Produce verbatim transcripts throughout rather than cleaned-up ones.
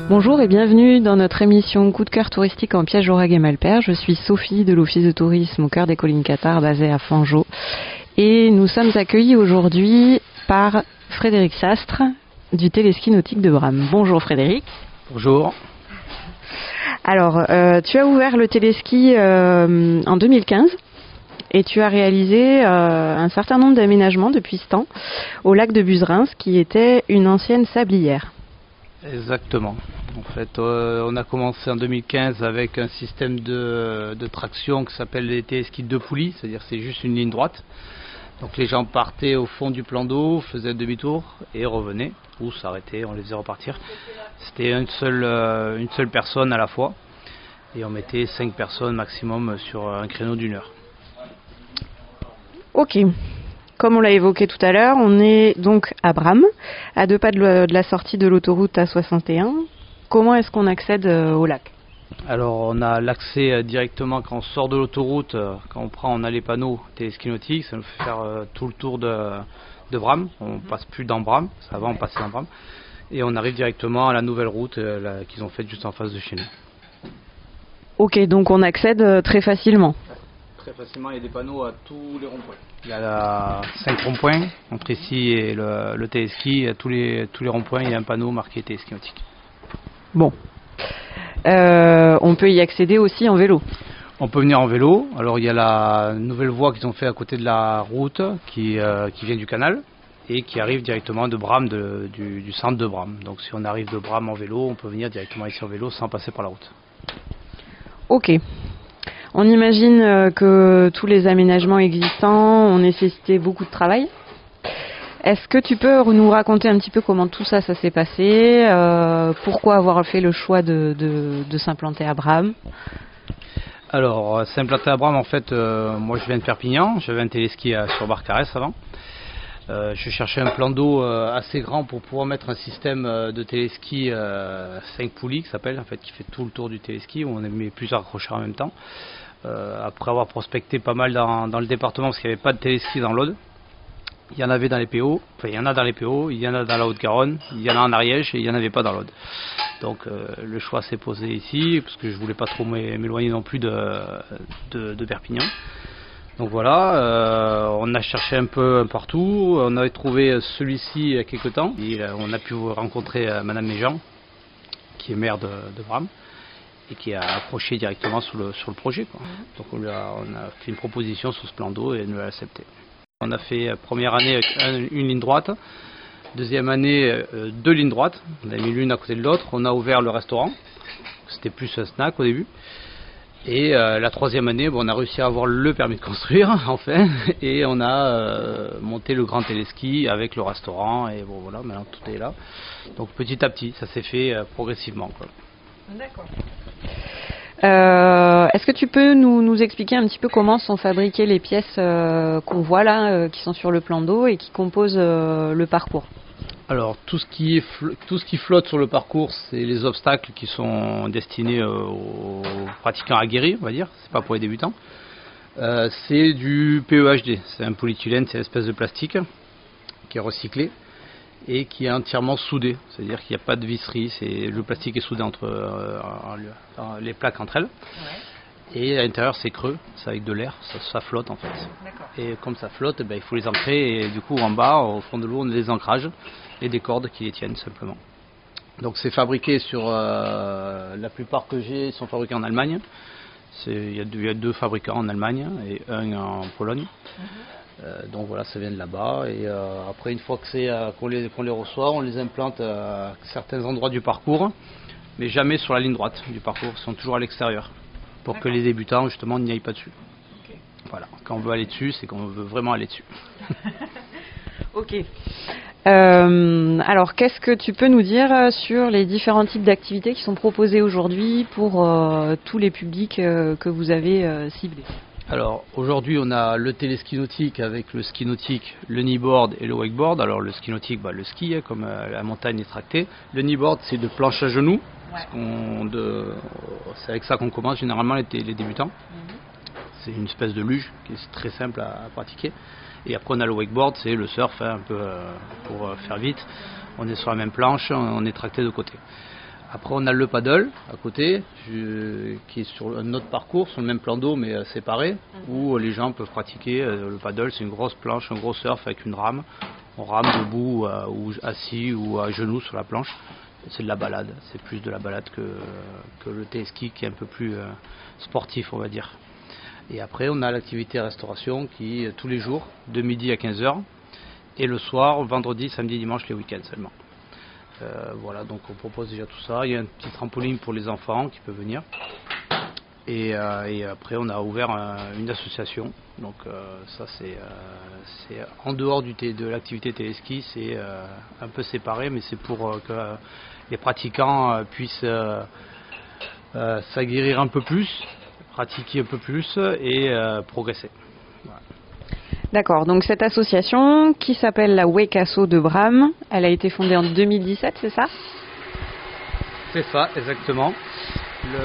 Bonjour et bienvenue dans notre émission Coup de cœur touristique en Piège Aurègue et Malpère. Je suis Sophie de l'Office de tourisme au cœur des collines cathares basée à Fangeau. Et nous sommes accueillis aujourd'hui par Frédéric Sastre du téléski nautique de Bram. Bonjour Frédéric. Bonjour. Alors, euh, tu as ouvert le téléski euh, en deux mille quinze et tu as réalisé euh, un certain nombre d'aménagements depuis ce temps au lac de Buzerins qui était une ancienne sablière. Exactement. En fait, euh, on a commencé en deux mille quinze avec un système de, de traction qui s'appelle les téléskis deux poulies, c'est-à-dire c'est juste une ligne droite. Donc les gens partaient au fond du plan d'eau, faisaient demi-tour et revenaient, ou s'arrêtaient, on les faisait repartir. C'était une seule, euh, une seule personne à la fois et on mettait cinq personnes maximum sur un créneau d'une heure. Ok. Comme on l'a évoqué tout à l'heure, on est donc à Bram, à deux pas de, le, de la sortie de l'autoroute A soixante et un. Comment est-ce qu'on accède euh, au lac ? Alors on a l'accès directement quand on sort de l'autoroute, quand on prend, on a les panneaux téléski nautiques, ça nous fait faire euh, tout le tour de, de Bram, on passe plus dans Bram, avant on passait dans Bram, et on arrive directement à la nouvelle route euh, là, qu'ils ont faite juste en face de chez nous. Ok, donc on accède euh, très facilement. Très facilement, il y a des panneaux à tous les ronds-points. Il y a cinq ronds-points, entre ici et le, le téléski, à tous les, tous les ronds-points, il y a un panneau marqué téléski nautique. Bon. Euh, on peut y accéder aussi en vélo. On peut venir en vélo. Alors il y a la nouvelle voie qu'ils ont fait à côté de la route qui, euh, qui vient du canal et qui arrive directement de Bram, de, du, du centre de Bram. Donc si on arrive de Bram en vélo, on peut venir directement ici en vélo sans passer par la route. Ok. On imagine que tous les aménagements existants ont nécessité beaucoup de travail. Est-ce que tu peux nous raconter un petit peu comment tout ça, ça s'est passé, euh, pourquoi avoir fait le choix de, de, de s'implanter à Bram ? Alors, s'implanter à Bram, en fait, euh, moi je viens de Perpignan, j'avais un téléski à, sur Barcarès avant. Euh, je cherchais un plan d'eau euh, assez grand pour pouvoir mettre un système euh, de téléski euh, cinq poulies qui s'appelle, en fait, qui fait tout le tour du téléski, où on met plusieurs accrocheurs en même temps. Euh, après avoir prospecté pas mal dans, dans le département, parce qu'il n'y avait pas de téléski dans l'Aude. Il y en avait dans les P O, enfin il y en a dans les P O, il y en a dans la Haute-Garonne, il y en a en Ariège et il n'y en avait pas dans l'Aude. Donc euh, le choix s'est posé ici, parce que je voulais pas trop m'éloigner non plus de, de, de Perpignan. Donc voilà, euh, on a cherché un peu partout, on avait trouvé celui-ci il y a quelques temps, et euh, on a pu rencontrer euh, Madame Méjean, qui est maire de, de Bram, et qui a approché directement sur le, sur le projet, quoi. Donc on, lui a, on a fait une proposition sur ce plan d'eau et elle nous l'a accepté. On a fait première année avec une ligne droite, deuxième année euh, deux lignes droites, on a mis l'une à côté de l'autre, on a ouvert le restaurant, c'était plus un snack au début, et euh, la troisième année bon, on a réussi à avoir le permis de construire enfin, et on a euh, monté le grand téléski avec le restaurant, et bon voilà, maintenant tout est là. Donc petit à petit, ça s'est fait euh, progressivement, quoi. D'accord. Euh, est-ce que tu peux nous, nous expliquer un petit peu comment sont fabriquées les pièces euh, qu'on voit là, euh, qui sont sur le plan d'eau et qui composent euh, le parcours ? Alors tout ce, qui est tout ce qui flotte sur le parcours, c'est les obstacles qui sont destinés euh, aux pratiquants aguerris, on va dire, c'est pas pour les débutants. Euh, c'est du P E H D, c'est un polyéthylène, c'est une espèce de plastique qui est recyclé et qui est entièrement soudé, c'est-à-dire qu'il n'y a pas de visserie, c'est, le plastique est soudé entre euh, les plaques entre elles, ouais. Et à l'intérieur c'est creux, c'est avec de l'air, ça, ça flotte en fait. D'accord. Et comme ça flotte, ben, il faut les ancrer, et du coup en bas, au fond de l'eau, on a des ancrages et des cordes qui les tiennent simplement. Donc c'est fabriqué sur, euh, la plupart que j'ai sont fabriqués en Allemagne, il y, y a deux fabricants en Allemagne et un en Pologne. Mm-hmm. Euh, donc voilà, ça vient de là-bas, et euh, après une fois que c'est, euh, qu'on, les, qu'on les reçoit, on les implante à certains endroits du parcours, mais jamais sur la ligne droite du parcours, ils sont toujours à l'extérieur, pour D'accord. que les débutants justement n'y aillent pas dessus. Okay. Voilà, quand on veut aller dessus, c'est qu'on veut vraiment aller dessus. Ok. Euh, alors, qu'est-ce que tu peux nous dire sur les différents types d'activités qui sont proposées aujourd'hui pour euh, tous les publics euh, que vous avez euh, ciblés ? Alors aujourd'hui on a le téléski nautique avec le ski nautique, le kneeboard et le wakeboard. Alors le ski nautique, bah, le ski, hein, comme euh, la montagne est tractée. Le kneeboard c'est de planche à genoux, ouais. Parce qu'on de, c'est avec ça qu'on commence généralement les, les débutants. Mm-hmm. C'est une espèce de luge qui est très simple à, à pratiquer. Et après on a le wakeboard, c'est le surf, hein, un peu euh, pour euh, faire vite. On est sur la même planche, on est tracté de côté. Après, on a le paddle à côté, je, qui est sur un autre parcours, sur le même plan d'eau, mais euh, séparé, mmh. où les gens peuvent pratiquer. Euh, le paddle, c'est une grosse planche, un gros surf avec une rame. On rame debout, euh, ou assis, ou à genoux sur la planche. C'est de la balade, c'est plus de la balade que, que le téléski qui est un peu plus euh, sportif, on va dire. Et après, on a l'activité restauration qui, tous les jours, de midi à quinze heures, et le soir, vendredi, samedi, dimanche, les week-ends seulement. Euh, voilà, donc on propose déjà tout ça. Il y a un petit trampoline pour les enfants qui peut venir. Et, euh, et après, on a ouvert un, une association. Donc euh, ça, c'est, euh, c'est en dehors du té- de l'activité téléski, c'est euh, un peu séparé, mais c'est pour euh, que euh, les pratiquants euh, puissent euh, euh, s'aguerrir un peu plus, pratiquer un peu plus et euh, progresser. Voilà. D'accord, donc cette association qui s'appelle la Wekasso de Bram, elle a été fondée en deux mille dix-sept, c'est ça ? C'est ça, exactement. Le...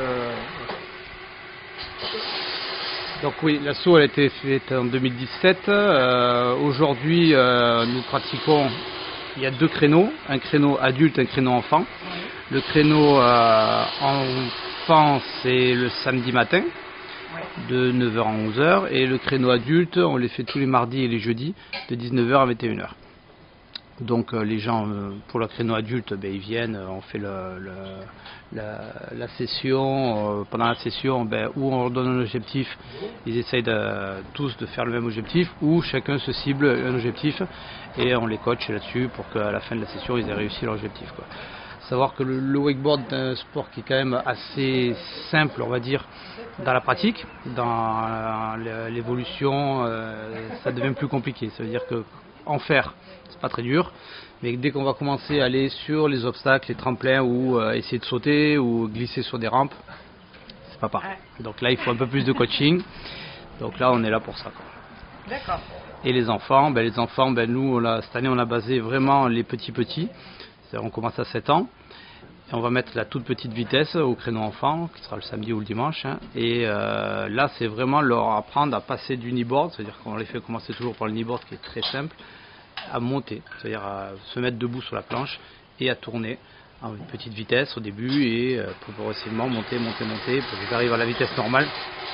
Donc oui, l'asso elle a été faite en deux mille dix-sept. Euh, aujourd'hui, euh, nous pratiquons, il y a deux créneaux, un créneau adulte, un créneau enfant. Le créneau euh, enfant, c'est le samedi matin, de neuf heures à onze heures, et le créneau adulte, on les fait tous les mardis et les jeudis, de dix-neuf heures à vingt et une heures. Donc euh, les gens, euh, pour le créneau adulte, ben, ils viennent, on fait le, le, la, la session, euh, pendant la session, ben, où on leur donne un objectif, ils essayent de, tous de faire le même objectif, ou chacun se cible un objectif, et on les coach là-dessus pour qu'à la fin de la session, ils aient réussi leur objectif, quoi. Savoir que le, le wakeboard est un sport qui est quand même assez simple, on va dire, dans la pratique. Dans l'évolution, euh, ça devient plus compliqué. Ça veut dire que en faire, c'est pas très dur, mais dès qu'on va commencer à aller sur les obstacles, les tremplins, ou euh, essayer de sauter ou glisser sur des rampes, c'est pas pareil. Donc là, il faut un peu plus de coaching. Donc là, on est là pour ça, quoi. D'accord. Et les enfants, ben, les enfants, ben, nous, on a, cette année, on a basé vraiment les petits petits. On commence à sept ans et on va mettre la toute petite vitesse au créneau enfant qui sera le samedi ou le dimanche, hein. Et euh, là c'est vraiment leur apprendre à passer du kneeboard, c'est-à-dire qu'on les fait commencer toujours par le kneeboard qui est très simple, à monter, c'est-à-dire à se mettre debout sur la planche et à tourner à une petite vitesse au début et euh, progressivement monter, monter, monter pour qu'ils arrivent à la vitesse normale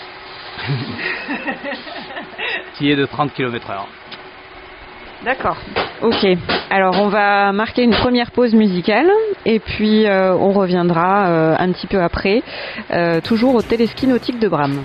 qui est de trente kilomètres heure. D'accord, ok. Alors on va marquer une première pause musicale et puis euh, on reviendra euh, un petit peu après, euh, toujours au téléski nautique de Bram.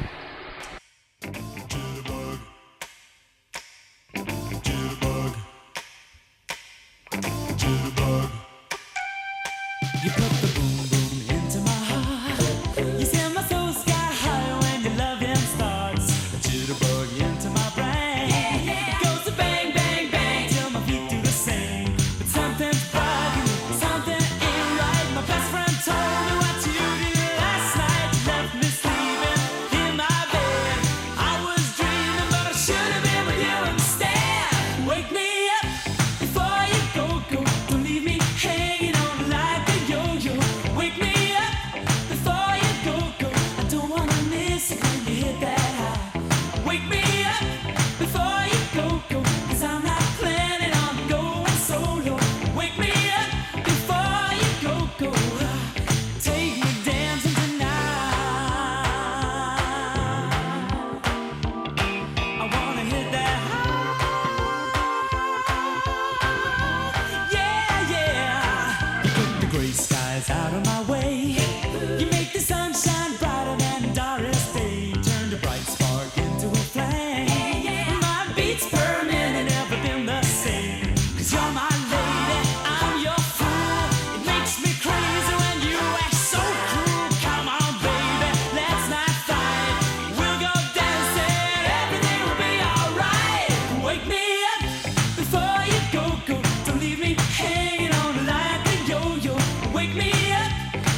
Wake me up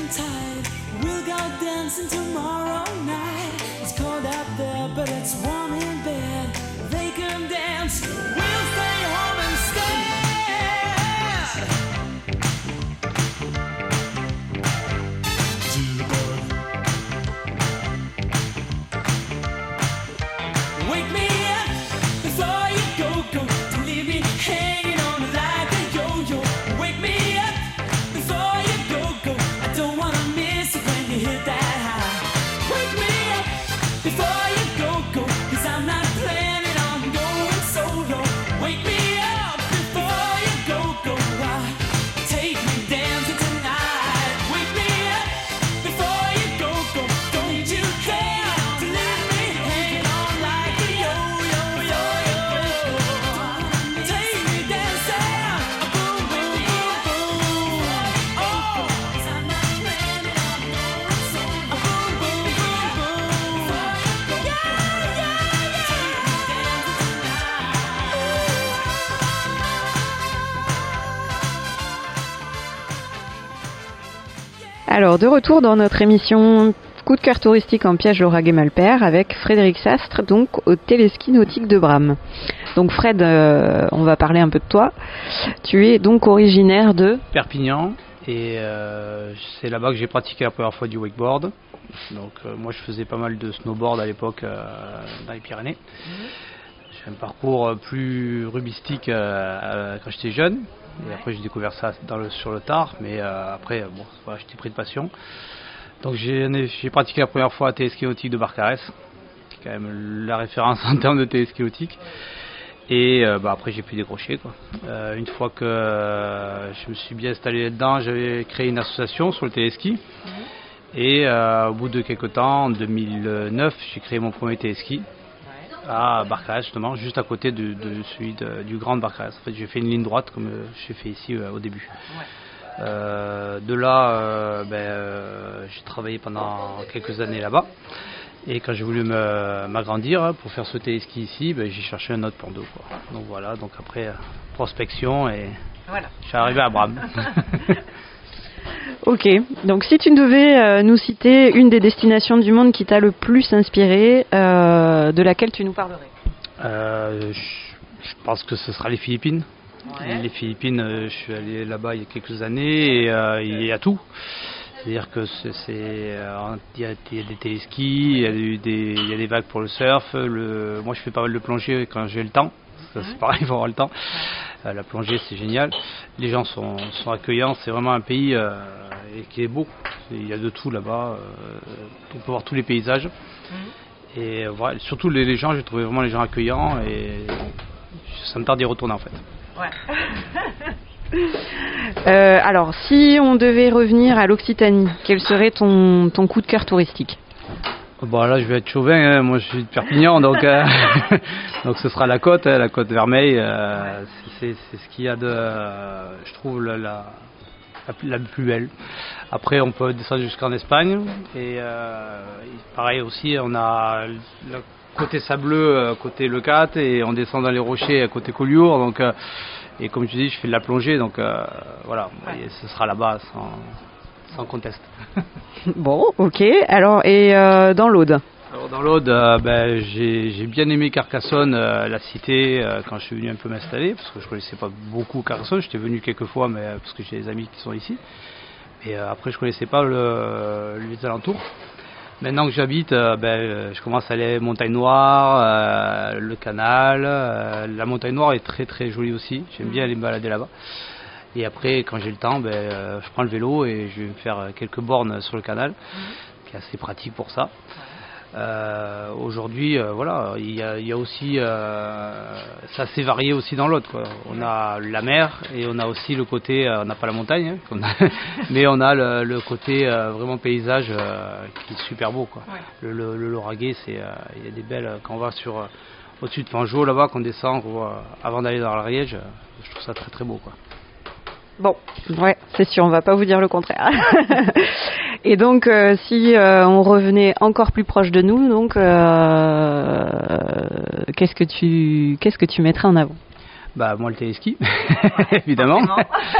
tight. We'll go dancing tomorrow night. It's cold out there, but it's warm in bed. They can dance, we'll stay home instead. Wake me up before you go, go. Don't leave me hanging on like a yo-yo. Wake me up before you go, go. I don't wanna miss it when you hit that high. Wake me up before you go, go. Cause I'm not planning on going solo. Wake me up before you go, go. Ah, take me dancing tonight. Wake me up before you go, go. Don't you care to leave me hanging on like a yo-yo, yo-yo. Take me dancing, boom, boom, boom, boom. Oh, 'cause I'm not planning on going solo. Boom, boom, boom, boom. Yeah, yeah, yeah. Take me dancing Alors, de retour dans notre émission Coup de cœur touristique en piège Lauragais et Malpère avec Frédéric Sastre, donc au téléski nautique de Bram. Donc Fred, euh, on va parler un peu de toi. Tu es donc originaire de Perpignan, et euh, c'est là-bas que j'ai pratiqué la première fois du wakeboard. Donc euh, moi je faisais pas mal de snowboard à l'époque euh, dans les Pyrénées. J'ai un parcours plus rubistique euh, quand j'étais jeune, et après j'ai découvert ça dans le, sur le tard, mais euh, après bon, voilà, j'étais pris de passion. Donc j'ai, j'ai pratiqué la première fois à téléski nautique de Barcarès, qui est quand même la référence en termes de téléski nautique. Et euh, bah, après j'ai pu décrocher quoi. Euh, une fois que euh, je me suis bien installé là-dedans, j'avais créé une association sur le téléski. Mmh. Et euh, au bout de quelques temps, en deux mille neuf, j'ai créé mon premier téléski à Barcarès justement, juste à côté de, de celui de, du Grand Barcarès. En fait, j'ai fait une ligne droite comme euh, j'ai fait ici euh, au début. Ouais. Euh, de là, euh, ben, euh, j'ai travaillé pendant quelques années là-bas. Et quand j'ai voulu me, m'agrandir pour faire ce téléski ici, ben, j'ai cherché un autre plan d'eau. Quoi. Donc voilà, donc après euh, prospection et voilà. Je suis arrivé à Bram. Ok, donc si tu devais euh, nous citer une des destinations du monde qui t'a le plus inspiré, euh, de laquelle tu nous parlerais? euh, je, je pense que ce sera les Philippines. Ouais. Les Philippines, euh, je suis allé là-bas il y a quelques années et euh, il y a tout. C'est-à-dire que c'est, c'est, euh, il, y a, il y a des téléskis, il y a des, il y a des vagues pour le surf. Le, moi je fais pas mal de plongée quand j'ai le temps. Ça, c'est pareil, il faut avoir le temps. Euh, la plongée c'est génial. Les gens sont, sont accueillants. C'est vraiment un pays euh, qui est beau. Il y a de tout là-bas. Euh, on peut voir tous les paysages. Mmh. Et euh, voilà, surtout les, les gens, j'ai trouvé vraiment les gens accueillants et ça me tarde d'y retourner en fait. Ouais. euh, alors, si on devait revenir à l'Occitanie, quel serait ton, ton coup de cœur touristique? Bon, là, je vais être chauvin, hein. Moi je suis de Perpignan, donc, euh, donc ce sera la côte, hein, la côte Vermeille. Euh, c'est, c'est ce qu'il y a de, euh, je trouve, la, la, la plus belle. Après, on peut descendre jusqu'en Espagne, et euh, pareil aussi, on a le côté sableux, côté Leucate, et on descend dans les rochers, côté Collioure, donc... Euh, et comme tu dis, je fais de la plongée, donc euh, voilà, et ce sera là-bas sans, sans conteste. Bon, ok. Alors, et euh, dans l'Aude? Alors dans l'Aude, euh, ben, j'ai, j'ai bien aimé Carcassonne, euh, la cité, euh, quand je suis venu un peu m'installer, parce que je ne connaissais pas beaucoup Carcassonne. J'étais venu quelques fois, mais parce que j'ai des amis qui sont ici. Et euh, après, je ne connaissais pas le, les alentours. Maintenant que j'habite, euh, ben, je commence à aller Montagne Noire, euh, le canal. Euh, la Montagne Noire est très très jolie aussi. J'aime bien aller me balader là-bas. Et après, quand j'ai le temps, ben, euh, je prends le vélo et je vais me faire quelques bornes sur le canal, qui est assez pratique pour ça. Euh, aujourd'hui, euh, voilà, il y a, il y a aussi, euh, c'est assez varié aussi dans l'autre, quoi. On a la mer et on a aussi le côté, euh, on n'a pas la montagne, hein, a, mais on a le, le côté euh, vraiment paysage euh, qui est super beau, quoi. Ouais. Le, le, le Lauragais, c'est, euh, il y a des belles, quand on va sur euh, au-dessus de Fangeau là-bas, qu'on descend, qu'on voit, avant d'aller dans l'Ariège, je trouve ça très très beau, quoi. Bon, ouais, c'est sûr, on va pas vous dire le contraire. Et donc, euh, si euh, on revenait encore plus proche de nous, donc, euh, qu'est-ce que tu, qu'est-ce que tu mettrais en avant? Bah moi le téléski, évidemment.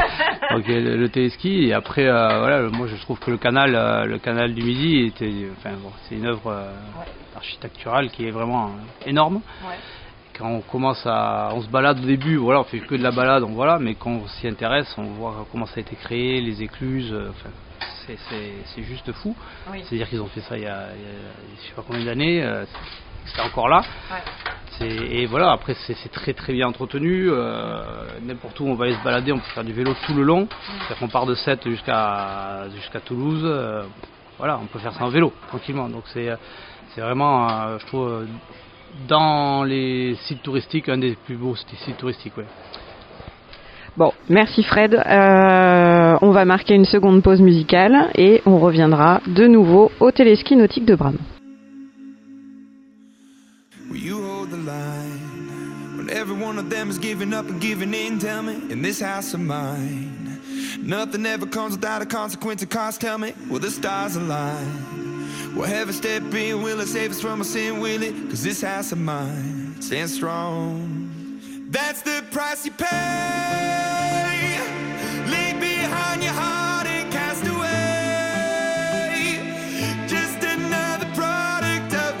Donc le, le téléski, et après, euh, voilà, moi je trouve que le canal, euh, le canal du Midi, était, enfin, bon, c'est une œuvre euh, Ouais. architecturale qui est vraiment euh, énorme. Ouais. Quand on commence à, on se balade au début, voilà, on fait que de la balade, donc voilà, mais quand on s'y intéresse, on voit comment ça a été créé, les écluses, euh, enfin, c'est, c'est, c'est juste fou. Oui. C'est-à-dire qu'ils ont fait ça il y a, il y a je sais pas combien d'années, euh, c'est, c'est encore là. Ouais. C'est, et voilà, après c'est, c'est très très bien entretenu, euh, n'importe où on va aller se balader, on peut faire du vélo tout le long, c'est-à-dire qu'on part de Sète jusqu'à, jusqu'à Toulouse, euh, voilà, on peut faire ça en vélo, tranquillement, donc c'est, c'est vraiment, euh, je trouve, euh, dans les sites touristiques, un des plus beaux sites touristiques, ouais. Bon, merci Fred. Euh, on va marquer une seconde pause musicale et on reviendra de nouveau au téléski nautique de Bram. Will you hold the line when every one of them is giving up and giving in? Tell me, in this house of mine, nothing ever comes without a consequence. Of cost, tell me, will the stars align? Will heaven step in? Will it save us from our sin? Will it? Cause this house of mine stands strong. That's the price you pay. Leave behind your heart and cast away. Just another product of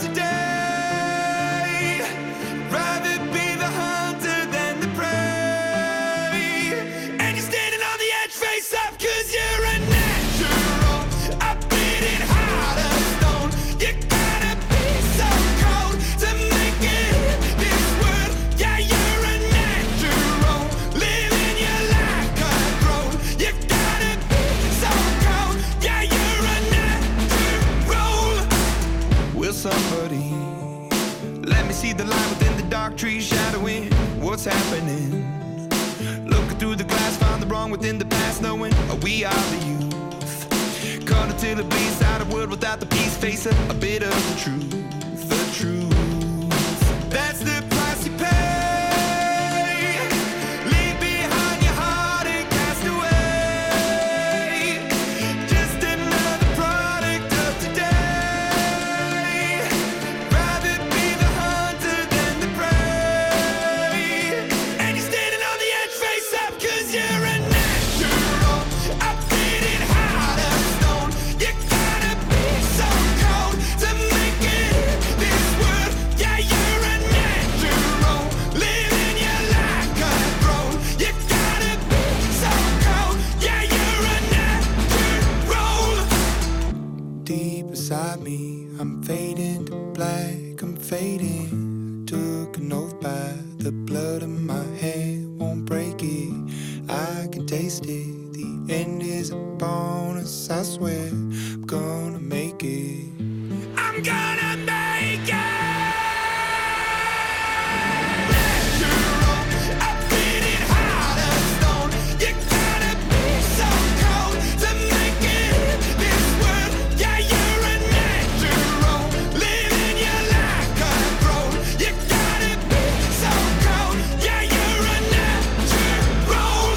today. Rather be the hunter than the prey. And you're standing on the edge, face up, cause you're a natural. I've been in heart of stone. You gotta be so cold to make it in this world. Yeah, you're a natural. Living your life cutthroat. You gotta be so cold. Yeah, you're a natural. Will somebody let me see the light within the dark trees shadowing what's happening? Looking through the glass, find the wrong within the past, knowing we are the youth. Caught until it bleeds out a world without the peace, face a, a bit of the truth, the truth. That's the price you pay. Leave behind your heart and cast away. Just another product of today. Rather be the hunter than the prey. And you're standing on the edge, face up, cause you're a natural. I've been in heart of stone. You gotta be so cold to make it in this world. Yeah, you're a natural. Living your life cutthroat. You gotta be so cold. Yeah, you're a natural. Deep inside me, I'm fading to black, I'm fading. Took an oath by the blood in my hand, won't break it. I can taste it. The end is upon us, I swear. I'm gonna make it. I'm gonna make it. Natural. I've been in heart of stone. You gotta be so cold to make it in this world. Yeah, you're a natural. Living your life cutthroat. You gotta be so cold. Yeah, you're a natural.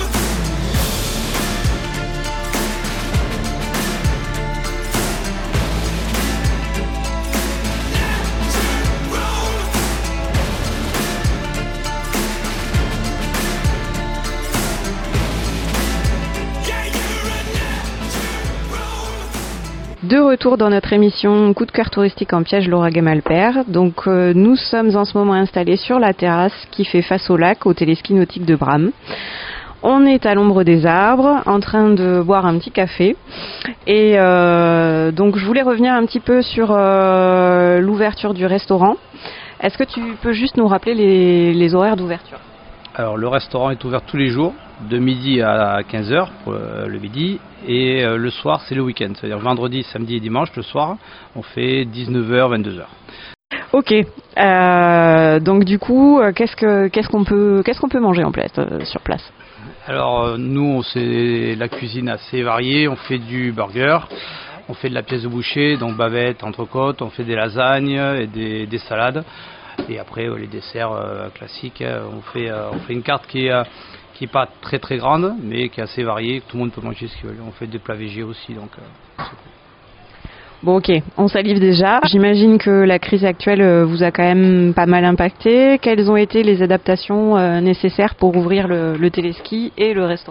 De retour dans notre émission Coup de cœur touristique en piège Laura Gemalpère. Donc euh, nous sommes en ce moment installés sur la terrasse qui fait face au lac, au téléski nautique de Bram. On est à l'ombre des arbres, en train de boire un petit café. Et euh, donc je voulais revenir un petit peu sur euh, l'ouverture du restaurant. Est-ce que tu peux juste nous rappeler les, les horaires d'ouverture ? Alors le restaurant est ouvert tous les jours, de midi à quinze heures pour euh, le midi, et euh, le soir c'est le week-end, c'est-à-dire vendredi, samedi et dimanche, le soir, on fait dix-neuf heures, vingt-deux heures. Ok, euh, donc du coup, euh, qu'est-ce que qu'est-ce qu'on peut qu'est-ce qu'on peut manger en place euh, sur place ? Alors euh, nous, c'est la cuisine assez variée, on fait du burger, on fait de la pièce de boucher, donc bavette, entrecôte, on fait des lasagnes et des, des salades. Et après euh, les desserts euh, classiques, euh, on fait euh, on fait une carte qui est euh, qui est pas très très grande, mais qui est assez variée, que tout le monde peut manger ce qu'il veut. On fait des plats végés aussi, donc euh, c'est cool. Bon ok, on salive déjà. J'imagine que la crise actuelle euh, vous a quand même pas mal impacté. Quelles ont été les adaptations euh, nécessaires pour ouvrir le, le téléski et le restaurant ?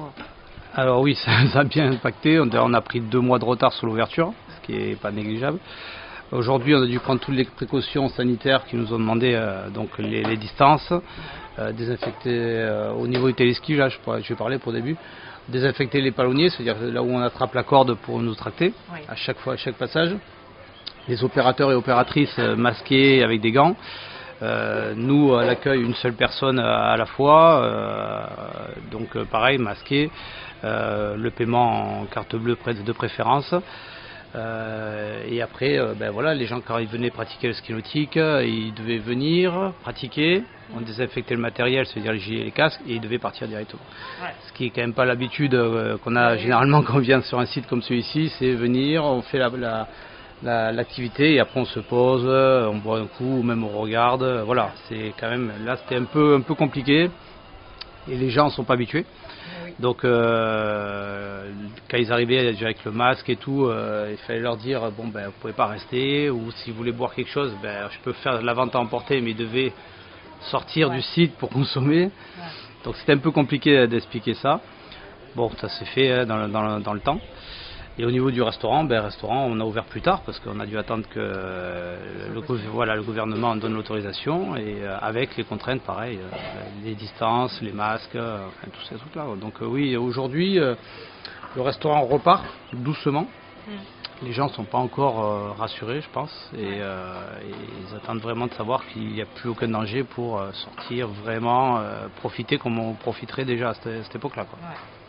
Alors oui, ça, ça a bien impacté. On, on a pris deux mois de retard sur l'ouverture, ce qui n'est pas négligeable. Aujourd'hui, on a dû prendre toutes les précautions sanitaires qui nous ont demandé, euh, donc les, les distances, euh, désinfecter euh, au niveau du téléski, là je, je vais parler pour le début, désinfecter les palonniers, c'est-à-dire là où on attrape la corde pour nous tracter, Oui. à chaque fois, à chaque passage. Les opérateurs et opératrices euh, masqués avec des gants. Euh, nous, à l'accueil, une seule personne à, à la fois, euh, donc euh, pareil, masqué. Euh, le paiement en carte bleue près- de préférence. Euh, et après, euh, ben voilà, les gens quand ils venaient pratiquer le ski nautique, euh, ils devaient venir pratiquer, on désinfectait le matériel, c'est-à-dire les gilets et les casques, et ils devaient partir directement. Ouais. Ce qui est quand même pas l'habitude euh, qu'on a généralement quand on vient sur un site comme celui-ci, c'est venir, on fait la, la, la- l'activité et après on se pose, euh, on boit un coup, ou même on regarde. euh, Voilà, c'est quand même là c'était un peu un peu compliqué et les gens ne sont pas habitués. Donc euh, quand ils arrivaient déjà avec le masque et tout, euh, il fallait leur dire bon ben vous pouvez pas rester, ou si vous voulez boire quelque chose, ben je peux faire la vente à emporter, mais ils devaient sortir Ouais. du site pour consommer. Donc c'était un peu compliqué d'expliquer ça. Bon, ça s'est fait hein, dans, le, dans, le, dans le temps. Et au niveau du restaurant, ben restaurant on a ouvert plus tard parce qu'on a dû attendre que euh, le, gouv- voilà, le gouvernement donne l'autorisation, et euh, avec les contraintes pareil, euh, les distances, les masques, euh, enfin tous ces trucs là. Donc euh, oui, aujourd'hui euh, le restaurant repart doucement. Les gens ne sont pas encore euh, rassurés, je pense, et, euh, et ils attendent vraiment de savoir qu'il n'y a plus aucun danger pour euh, sortir vraiment, euh, profiter comme on profiterait déjà à cette, à cette époque-là, quoi.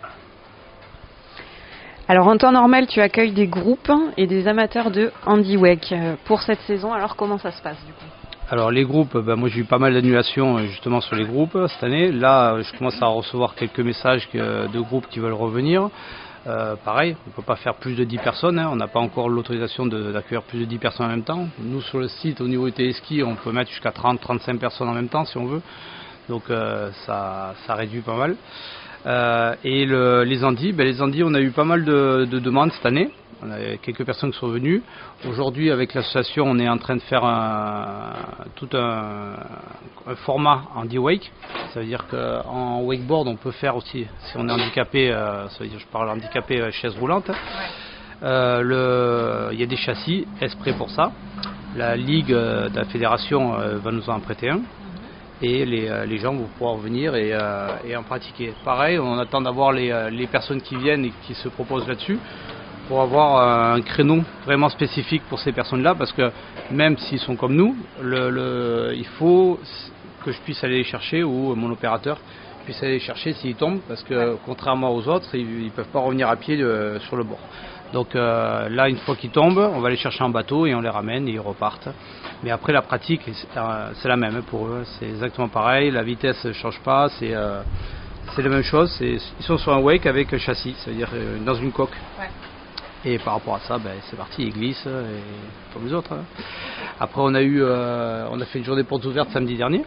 Alors en temps normal, tu accueilles des groupes et des amateurs de handiwake. Euh, Pour cette saison, alors comment ça se passe du coup? Alors les groupes, ben, moi j'ai eu pas mal d'annulations euh, justement sur les groupes euh, cette année. Là, euh, je commence à recevoir quelques messages que- de groupes qui veulent revenir. Euh, pareil, on ne peut pas faire plus de dix personnes, hein. On n'a pas encore l'autorisation de- d'accueillir plus de dix personnes en même temps. Nous sur le site, au niveau du téléski, on peut mettre jusqu'à trente à trente-cinq personnes en même temps si on veut. Donc euh, ça, ça réduit pas mal. Euh, et le- les Andis, ben les Andis, on a eu pas mal de, de demandes cette année. On a quelques personnes qui sont venues. Aujourd'hui, avec l'association, on est en train de faire un, tout un, un format Andy Wake. Ça veut dire qu'en wakeboard, on peut faire aussi, si on est handicapé, euh, ça veut dire, je parle handicapé euh, chaise roulante. Euh, le- il y a des châssis exprès pour ça. La ligue euh, de la fédération euh, va nous en prêter un. Et les, euh, les gens vont pouvoir venir et, euh, et en pratiquer. Pareil, on attend d'avoir les, euh, les personnes qui viennent et qui se proposent là-dessus pour avoir euh, un créneau vraiment spécifique pour ces personnes-là, parce que même s'ils sont comme nous, le, le- il faut que je puisse aller les chercher, ou mon opérateur puisse aller les chercher s'ils tombent, parce que contrairement aux autres, ils ne peuvent pas revenir à pied euh, sur le bord. Donc euh, là, une fois qu'ils tombent, on va les chercher en bateau et on les ramène et ils repartent. Mais après, la pratique, c'est euh, c'est la même pour eux. C'est exactement pareil. La vitesse ne change pas. C'est euh, c'est la même chose. C'est- Ils sont sur un wake avec un châssis, c'est-à-dire euh, dans une coque. Ouais. Et par rapport à ça, ben, c'est parti, ils glissent, et comme les autres. hein. Après, on a eu, euh, on a fait une journée portes ouvertes samedi dernier.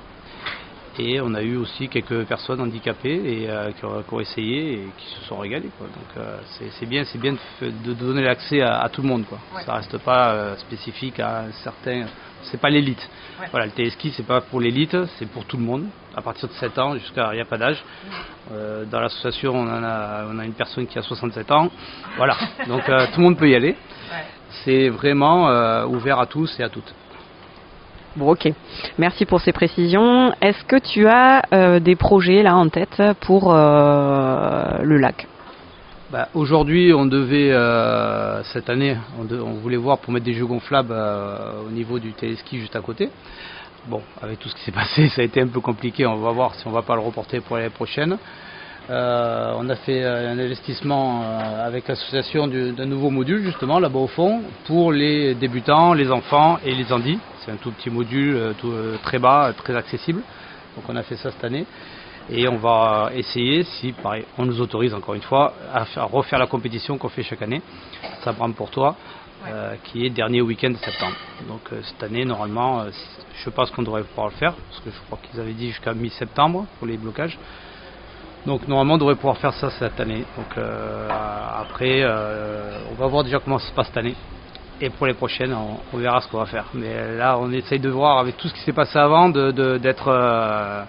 Et on a eu aussi quelques personnes handicapées et, euh, qui, ont, qui ont essayé et qui se sont régalées, quoi. Donc euh, c'est c'est bien, c'est bien de, f- de donner l'accès à, à tout le monde, quoi. Ouais. Ça reste pas euh, spécifique à un certain. C'est pas l'élite. Ouais. Voilà, le téléski c'est pas pour l'élite, c'est pour tout le monde. À partir de sept ans jusqu'à il n'y a pas d'âge. Euh, dans l'association on en a, on a une personne qui a soixante-sept ans. Voilà, donc euh, tout le monde peut y aller. Ouais. C'est vraiment euh, ouvert à tous et à toutes. Bon, ok. Merci pour ces précisions. Est-ce que tu as euh, des projets là en tête pour euh, le lac? Bah, aujourd'hui, on devait, euh, cette année, on, de- on voulait voir pour mettre des jeux gonflables euh, au niveau du téléski juste à côté. Bon, avec tout ce qui s'est passé, ça a été un peu compliqué. On va voir si on va pas le reporter pour l'année prochaine. Euh, on a fait euh, un investissement euh, avec l'association du- d'un nouveau module, justement, là-bas au fond, pour les débutants, les enfants et les handis. C'est un tout petit module, euh, tout, euh, très bas, euh, très accessible. Donc on a fait ça cette année. Et on va essayer, si pareil, on nous autorise encore une fois, à, faire- à refaire la compétition qu'on fait chaque année, Sabram pour toi, euh, qui est dernier week-end de septembre. Donc euh, cette année, normalement, euh, je pense qu'on devrait pouvoir le faire, parce que je crois qu'ils avaient dit jusqu'à mi-septembre pour les blocages. Donc normalement, on devrait pouvoir faire ça cette année. Donc euh, après, euh, on va voir déjà comment ça se passe cette année. Et pour les prochaines, on, on verra ce qu'on va faire. Mais là, on essaye de voir avec tout ce qui s'est passé avant, de, de- d'être euh,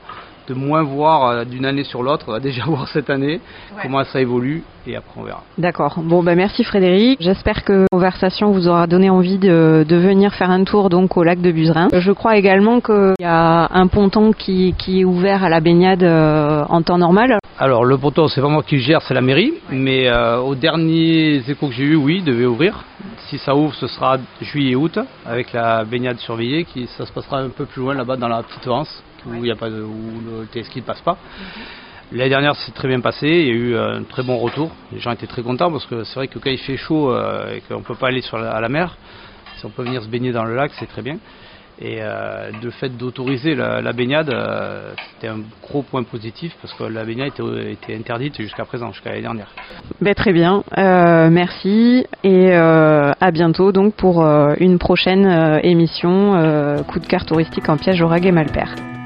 de moins voir euh, d'une année sur l'autre. On va déjà voir cette année ouais. comment ça évolue et après on verra. D'accord. Bon, bah merci Frédéric. J'espère que la conversation vous aura donné envie de, de venir faire un tour donc au lac de Buzerin. Je crois également qu'il y a un ponton qui, qui est ouvert à la baignade euh, en temps normal. Alors le ponton, c'est pas moi qui le gère, c'est la mairie. Mais euh, aux derniers échos que j'ai eu, oui, il devait ouvrir. Si ça ouvre, ce sera juillet-août avec la baignade surveillée. Qui, ça se passera un peu plus loin là-bas dans la petite Vence où il y a pas de, où le téléski ne passe pas. Mm-hmm. L'année dernière, c'est très bien passé. Il y a eu un très bon retour. Les gens étaient très contents parce que c'est vrai que quand il fait chaud euh, et qu'on ne peut pas aller sur la, à la mer, si on peut venir se baigner dans le lac, c'est très bien. Et euh, le fait d'autoriser la, la baignade, euh, c'était un gros point positif parce que la baignade était, était interdite jusqu'à présent, jusqu'à l'année dernière. Ben, très bien, euh, merci et euh, à bientôt donc pour euh, une prochaine euh, émission euh, Coup de cœur touristique en Piège, Aurag et Malpère.